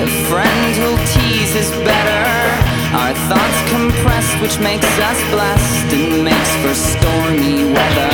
A friend who'll tease is better. Our thoughts compressed, which makes us blessed and makes for stormy weather.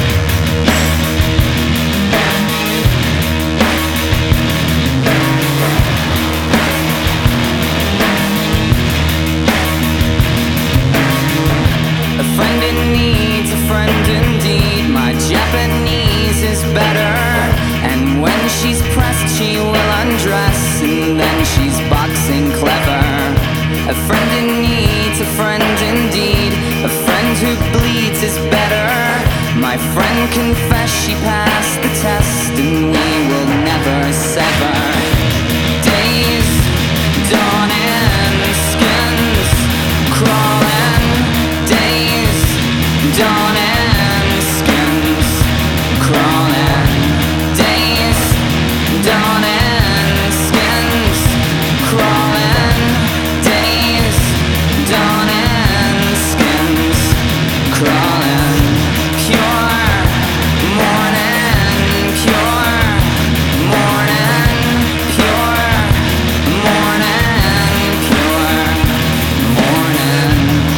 A friend in need's a friend indeed. My Japanese is better. And when she's pressed, she will undress, and then she's boxing clever. A friend in need's a friend indeed. A friend who bleeds is better. My friend confessed she passed the test, and we will never sever. Days dawning, skins crawling. Days dawning, skins crawling. Days dawning, skins crawling. Days dawning, skins crawling. Pure morning, pure morning, pure morning, pure morning.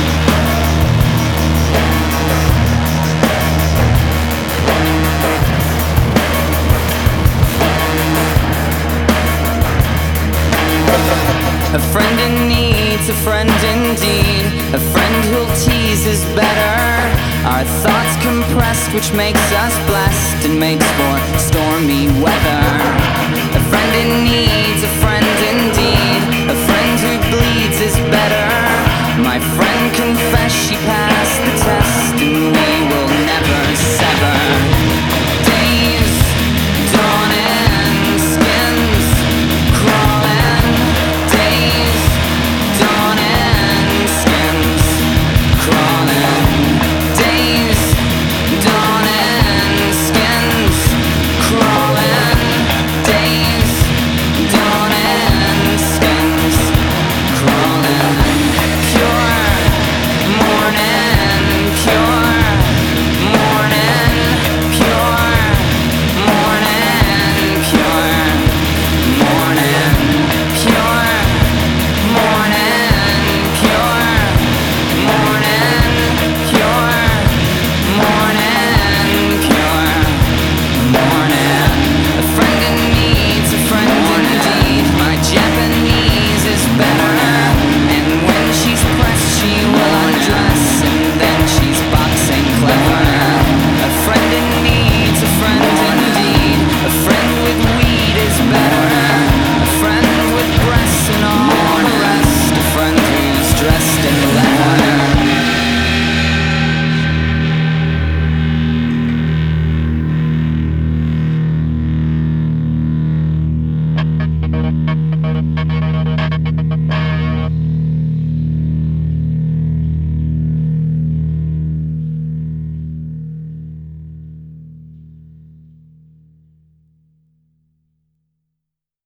A friend in need's a friend indeed. A friend who'll tease is better. Our thoughts compressed, which makes us blessed and makes for stormy weather. A friend in need's a